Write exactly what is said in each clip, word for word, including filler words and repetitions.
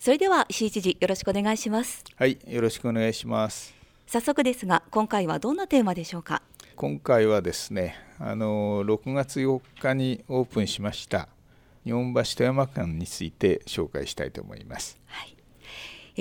それでは石井知事、よろしくお願いします。 はい、よろしくお願いします。 早速ですが、今回はどんなテーマでしょうか。 今回はですね、あのろくがつよっかにオープンしました日本橋富山間について紹介したいと思います。 はい、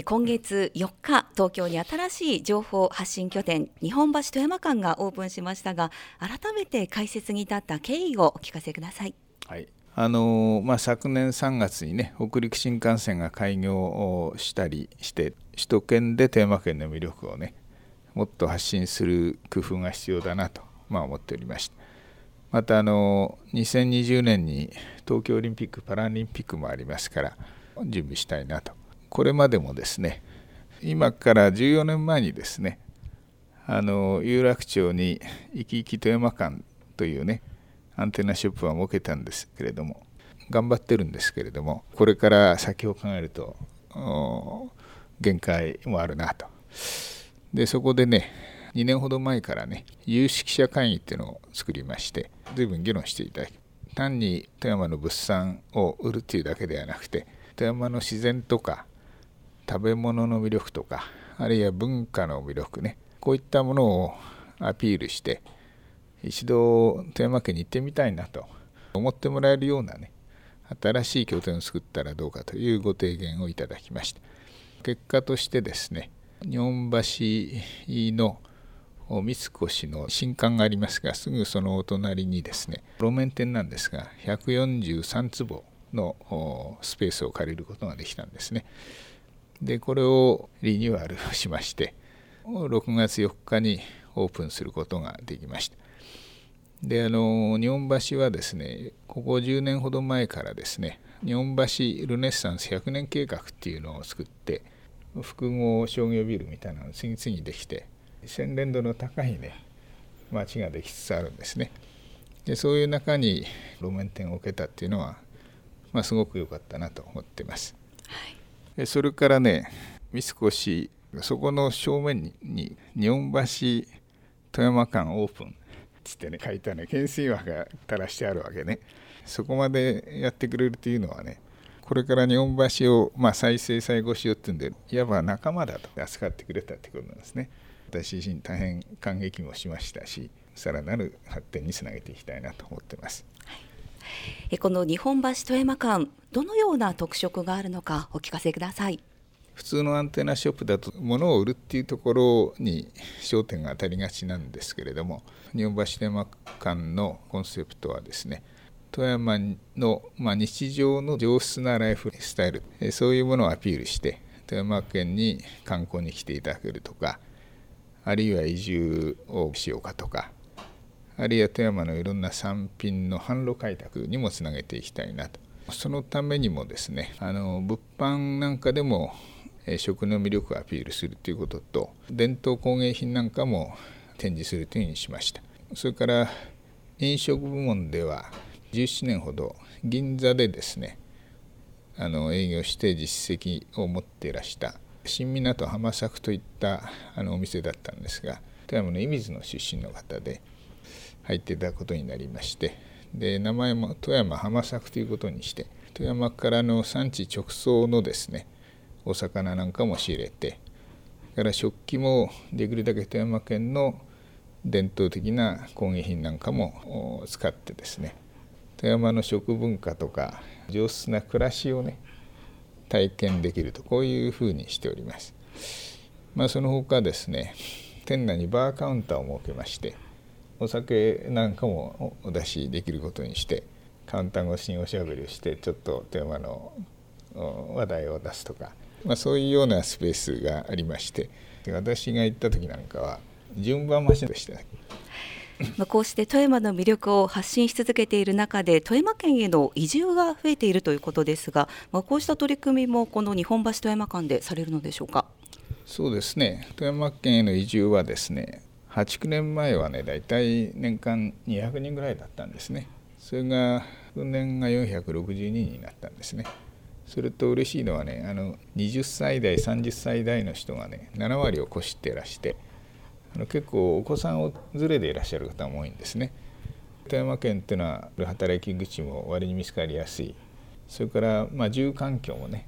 今月よっか、東京に新しい情報発信拠点日本橋富山間がオープンしましたが、改めて開設に至った経緯をお聞かせください。 はい、あのまあ、昨年さんがつにね、北陸新幹線が開業したりして首都圏で富山県の魅力をねもっと発信する工夫が必要だなと、まあ、思っておりました。またあのにせんにじゅうねんに東京オリンピック・パラリンピックもありますから準備したいなと。これまでもですね、今からじゅうよねんまえにですね、あの有楽町にいきいき富山間というねアンテナショップは設けたんですけれども、頑張ってるんですけれども、これから先を考えると限界もあるなと。でそこでね、にねんほど前からね有識者会議っていうのを作りまして、随分議論していただき、単に富山の物産を売るっていうだけではなくて、富山の自然とか食べ物の魅力とか、あるいは文化の魅力ね、こういったものをアピールして、一度富山県に行ってみたいなと思ってもらえるようなね新しい拠点を作ったらどうかというご提言をいただきました。結果としてですね、日本橋の三越の新館がありますが、すぐそのお隣にですね路面店なんですがひゃくよんじゅうさんつぼのスペースを借りることができたんですね。でこれをリニューアルしまして、ろくがつよっかにオープンすることができました。であの日本橋はですね、ここじゅうねんほど前からですね、日本橋ルネッサンスひゃくねん計画っていうのを作って、複合商業ビルみたいなのが次々にできて、洗練度の高いね街ができつつあるんですね。でそういう中に路面店を置けたっていうのは、まあ、すごく良かったなと思っています。はい、でそれからね、三越そこの正面にに日本橋富山間オープンつってね書いたね懸垂枠が垂らしてあるわけね。そこまでやってくれるというのはね、これから日本橋をまあ再生再興しようっていうんで、いわば仲間だと扱ってくれたってことなんですね。私自身大変感激もしましたし、さらなる発展につなげていきたいなと思っています。 はい、この日本橋富山間、どのような特色があるのかお聞かせください。 普通のアンテナショップだと物を売るっていうところに焦点が当たりがちなんですけれども、日本橋富山間のコンセプトはですね、富山の、まあ、日常の上質なライフスタイル、そういうものをアピールして富山県に観光に来ていただけるとか、あるいは移住をしようかとか、あるいは富山のいろんな産品の販路開拓にもつなげていきたいなと。そのためにもですね、あの物販なんかでも食の魅力をアピールするということと、伝統工芸品なんかも展示するというふうにしました。それから飲食部門ではじゅうななねんほど銀座でですねあの営業して実績を持っていらした新港浜作といったあのお店だったんですが、富山の射水の出身の方で入っていただくことになりまして、で名前も富山浜作ということにして、富山からの産地直送のですねお魚なんかも仕入れて、から食器もできるだけ富山県の伝統的な工芸品なんかも使ってですね、富山の食文化とか上質な暮らしをね体験できると、こういうふうにしております。まあ、その他ですね、店内にバーカウンターを設けまして、お酒なんかもお出しできることにして、カウンター越しにおしゃべりをしてちょっと富山の話題を出すとか、まあ、そういうようなスペースがありまして、私が行った時なんかは順番待ちでした。 こうして富山の魅力を発信し続けている中で、富山県への移住が増えているということですが、まあ、こうした取り組みもこの日本橋富山間でされるのでしょうか。 そうですね、富山県への移住はですね、はち、きゅうねんまえはねだいたい年間にひゃくにんぐらいだったんですね。それが去年がよんひゃくろくじゅうににんになったんですね。それと嬉しいのはね、あのはたち代さんじゅっさい代の人がねななわりを超していらして、あの結構お子さんを連れでいらっしゃる方も多いんですね。富山県っていうのは働き口も割に見つかりやすい、それからまあ住環境もね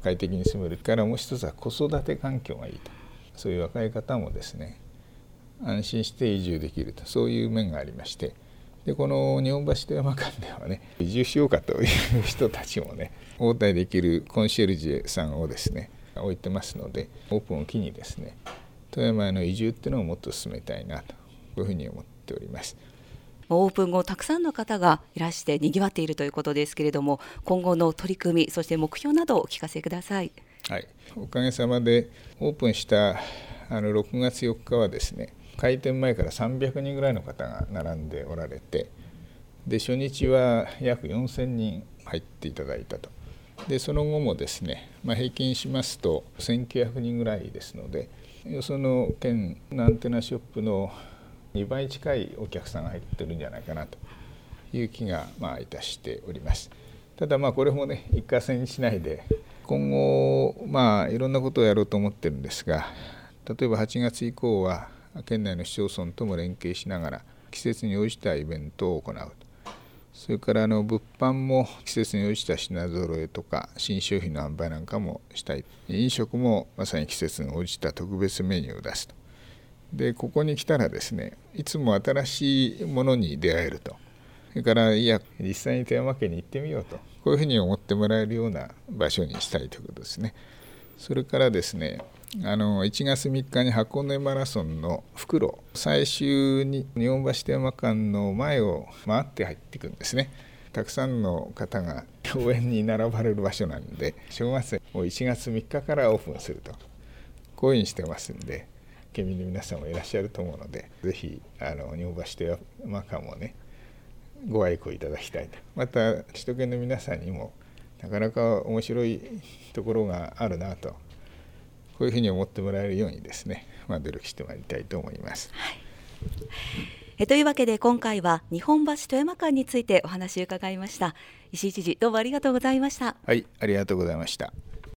快適に住めるからもう一つは子育て環境がいいと、そういう若い方もですね安心して移住できると、そういう面がありまして、でこの日本橋富山間ではね移住しようかという人たちもね応対できるコンシェルジェさんをですね置いてますので、オープンを機にですね富山への移住っていうのをもっと進めたいなと、こういうふうに思っております。 オープン後たくさんの方がいらしてにぎわっているということですけれども、今後の取り組みそして目標などをお聞かせください。 はい、おかげさまでオープンしたあのろくがつよっかはですね開店前からさんびゃくにんぐらいの方が並んでおられて、で初日は約よんせんにん入っていただいたと。でその後もですね、まあ、平均しますとせんきゅうひゃくにんぐらいですので、よその県のアンテナショップのにばい近いお客さんが入ってるんじゃないかなという気がまあいたしております。ただまあこれもね一過性にしないで、今後まあいろんなことをやろうと思ってるんですが、例えばはちがつ以降は県内の市町村とも連携しながら季節に応じたイベントを行うと、それからあの物販も季節に応じた品揃えとか新商品の販売なんかもしたい、飲食もまさに季節に応じた特別メニューを出すと。でここに来たらですねいつも新しいものに出会えると、それからいや実際に富山県に行ってみようと、こういうふうに思ってもらえるような場所にしたいということですね。それからですねあのいちがつみっかに箱根マラソンの復路最終に日本橋富山間の前を回って入っていくんですね。たくさんの方が応援に並ばれる場所なんで、正月をいちがつみっかからオープンすると、こういうふうにしてますんで、県民の皆さんもいらっしゃると思うので、ぜひあの日本橋富山間もねご愛顧いただきたいと。また首都圏の皆さんにもなかなか面白いところがあるなと、こういうふうに思ってもらえるようにですね、まあ、努力してまいりたいと思います。 はい、えというわけで今回は日本橋富山間についてお話を伺いました。石井知事、どうもありがとうございました。 はい、ありがとうございました。